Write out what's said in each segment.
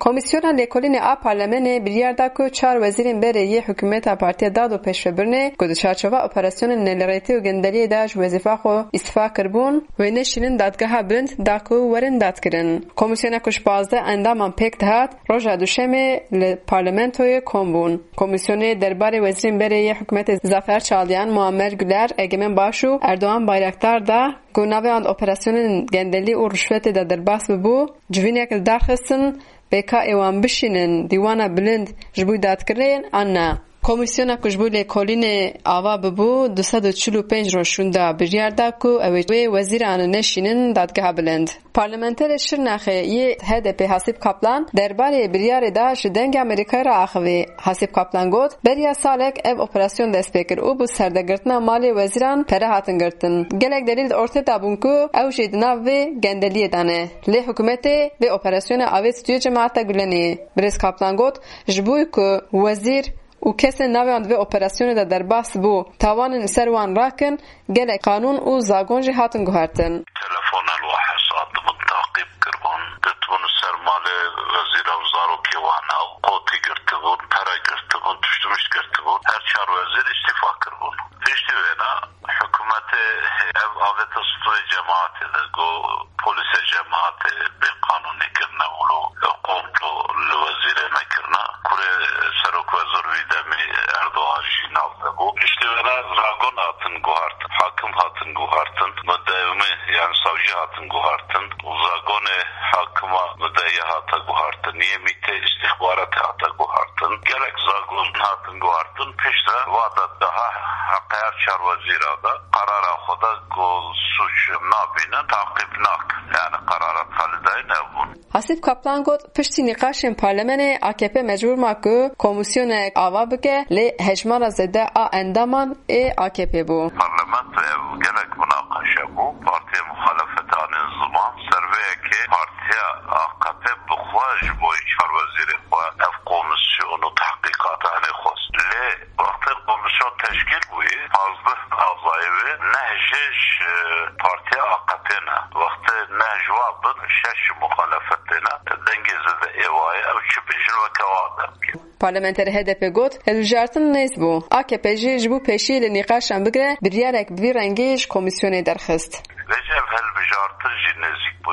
Komisyona Lêkolînê a Parlemenê biryar da ku çar wezîrên berê yê hikûmeta Partiya Dad û Pêşvebirinê ku di çarçova operasyonên nêlêretî û gendeliyê de ji wezîfa xwe îstifa kiribûn wê neşînin dadgeha bilind da ku werin dadkirin. Komisyona ku ji 15 endaman pêk dihat roja duşemê li parlamentoyê kom bûn. Komisyonê derbarê wezîrên berê yê hikûmetê Zafer Çalyan, Muammer Güler, Egemen Baş û Erdoğan Bayraktar da ku navê wan operasyonên gendelî û rûşvetê de derbas bibû, civînek li darxistin bêka êwan bişînin dîwana bilind ji bo dadkirinê an ne. Komisyona ku ji bo lêkolînê ava bibû 245 roj şûnda biryar da ku ew ê wezîran neşînin dadgeha bilind. Parlamenterê Şirnexê yê HDP Hasîb Kaplan derbarê biryarê da ji dengê Amerîkayê re axivî. Hasîb Kaplan got beriya salek ev operasyon dest pê kir û bi serdegirtina malê wezîran pere hatin girtin. Gelek delîl ortaya dabûn ku ew jî di nav vê gendeliyê de ne. Lê hikûmetê vê operasyona avê stûyê Cemaeta Gülenê. Birêz Kaplan got ji bo ku wezîr û kesên navê wan divê operasyonê de derbas bû tawanên li ser wan rakin, gelek qanûn û zagon jî hatin guhertin. Telefonel wa hesat dibin taqîb kirbûn, ditbûn li ser malê wezîra û zarokê wan ew qotî girtibûn, pere girtibûn, tuştumuş girtibûn. Her çar wezîr îstifa kirbûn. Piştî wê ne hikûmetê ev avêta stûyê cemaetê de got polîsê cemaetê bê qanûnî kirine û komplo li wezîrê nekirine. Kurê serok vezir wî demê Erdoğan jî nav debû. Piştî wê ne zagon hatin guhartin, hakim hatin guhartin, müdevmi yani savcı hatin guhartin. û zagonê hakima müdeyye hata guhartin, yemîtê istihbaratê hata guhartin. Gelek zagon hatin guhartin. Piştre vada daha her çar wezîra da karara xwe da ku suç nabînin taqîb nakin. Yani qararat halidayê nebûn. Hasîb Kaplan got piştî nîqaşên parlemenê AKP mecbûr ma ku komisyonek ava bike lê hejmara zêde a endaman ê AKP bû. Parlamento ev gelek münaqaşe bû. Partiya muhalefetanên ziman serveyekê partiya AKP bixwe ji bo çar wezîrê xwe ev komisyonu tahqîqatanê xwest. Lê wextê komisyon teşkîl bûyî 15 azayî wê neh jê ji partiya AKP ne. Wextê neh ji wan bin 6 muhalefetê ne. Dengê zêde êvaye ew çi bêjin weke wan derkin. Parlamenterê HDP got hilbijartin nêz bû. AKP jî ji bo pêşî li nîqaşan bigire biryarek bi vî rengî ji komisyonê derxist. Recep helbijartin jî nêzik bû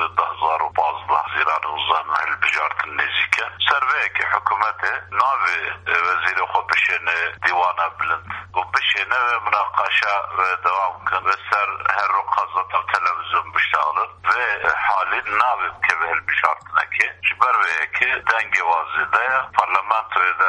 2015 zîranê uzan helbijartin nêzik e. Serveyekê hikûmetê navê wezîrê xwe bişêne dîwana bilind û bişêne ve münaqaşa ve devam kin ve ser her ro qazata televizyon bişalin ve halî navê bike ve helbijartinekê ji ber wê yekê dengê wan zêde ye. Parlamentoyê de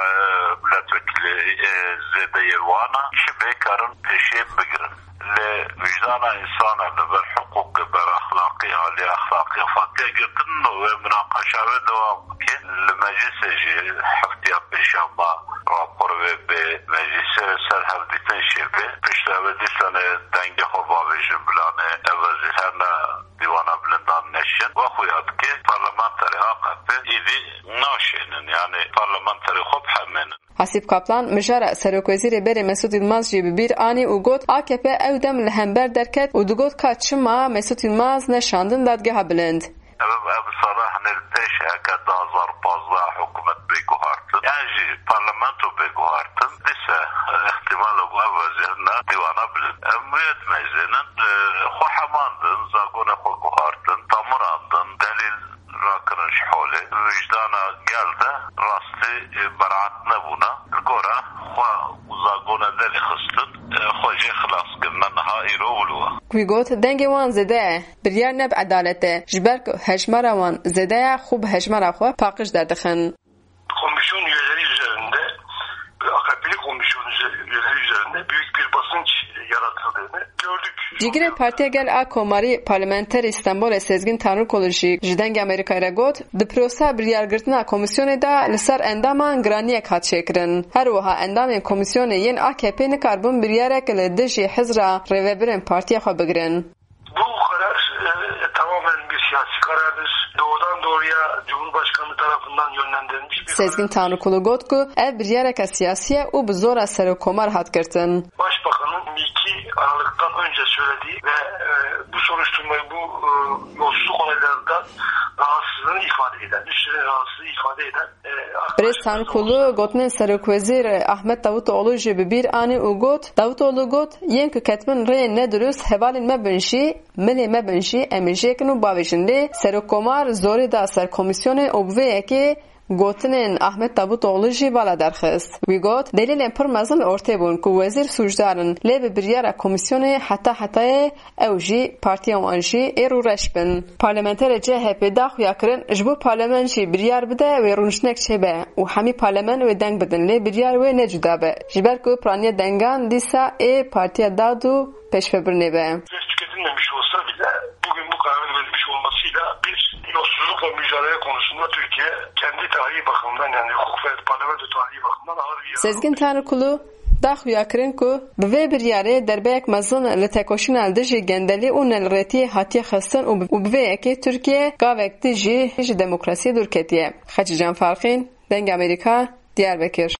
milletvekilî zêdeyê wana çi bêkarin pêşê bigirin. Li vicdana insana li ber hukukê ber axlaqî halî axlaqî fatiye girtin ve münaqaşa ve devam bike. Li meclisê jî heftiya pêşanma rapor ve bê meclisê ser hevdîtin şêbê piştî ev dîsanê dengê xwe bavêjin bilanê ev wezîr her ne dîwana bilindan neşin ve xuya dike parlamenterê AKP îdî naşênin yani parlamenterê xwe bihemênin. Hasîb Kaplan mijara Serokwezîrê berê Mesut Yılmaz jî bi bîr anî û got AKP ew dem li hember derket û digot ka çima Mesut Yılmaz neşandin dadgeha bilind. Ev sala hani pêş heke 2015 hikûmet bêguhartin. Yani jî parlamento bêguhartin dîse ihtimal bu ev wezîrine dîwana bilind. Ev müyet meclînin xwe hemandin, zagonê xwe guhartin, tamirandin, delîl rakinin ji holê. Vicdana gel de rastî beraat nebûne. Gora xwe zagonê delî xistin, xwe jê xilas kirine niha îro wilo. Wî got dengê wan zêde ye. Biryar ne bi edalet e. Ji ber ku hejmara wan zêde ye xwe bi hejmara xwe paqij derdixin. Komisyon üyeleri üzerinde AKP'li komisyon üyeleri üzerinde büyük bir basınç yaratıldığını gördük. Cigirê Partiya Gel a Komarî Parlamenterê İstanbulê Sezgin Tanrıkolu jî ji dengê Amerîkayê re got di prosa biryargirtina komisyonê de li ser endaman giraniyek hat çêkirin. Her wiha endamên komisyonê yên AKP nikarbin biryarek li dijî hizra rêveberên partiya xwe bigirin. Bu karar tamamen bir siyasi karardır. Doğrudan doğruya Cumhurbaşkanı tarafından yönlendirilmiş bir Sezgin Tanrıkolu got ku ev biryareka siyasî ye û bi zora serokkomar hat girtin. Başbakanın 2 Aralık'tan önce söylediği ve bu soruşturmayı bu yolsuzluk olaylarından rahatsız rahatsızlığını ifade eden, Nişli'nin rahatsızlığı ifade eden Breztan Kulu gotinin Serokvezir Ahmet Davutoğlu ji bir ani u got Davutoğlu got yen ki ketmin rê nedurust hevalên me bin jî milê me bin jî em ê jêkin û bavêjin lê Serokkomar zorê da ser komisyonê û bi vê yekê gotinên Ahmet Davutoğlu jî vala derxist. Wî got delîlên pir mezin ortaya bûn ku wezîr sûcdarin lê bi biryara komisyonê heta ew jî partiya wan jî êr û reş bin. Parlamenterê CHP daxuya kirin ji bo parlament jî biryar bide wê rûniştek çêbe û hemî parlament wê deng bidin lê biryar wê necuda be. Ji ber ku piraniya dengan dîsa ê partiya Dad û Peşvebirinê be. Tüketilmemiş olsa bile bugün bu kararın verilmiş olmasıyla bir yolsuzlukla mücadele konusunda Türkiye kendi tarihi bakımından yani hukuk ve parlamento tarihi bakımından ağır bir Sezgin Tanrıkulu daxuya kirin ku bi vê biryarê derbeyek mezin li tekoşîna dijî gendelî û nelrêtiyê hatiye xistin û bi vê yekê Tirkiye gavek dijî ji demokrasiyê dûr ketiye. Xeçî Can Farxîn, Deng Amerîka, Diyarbekir.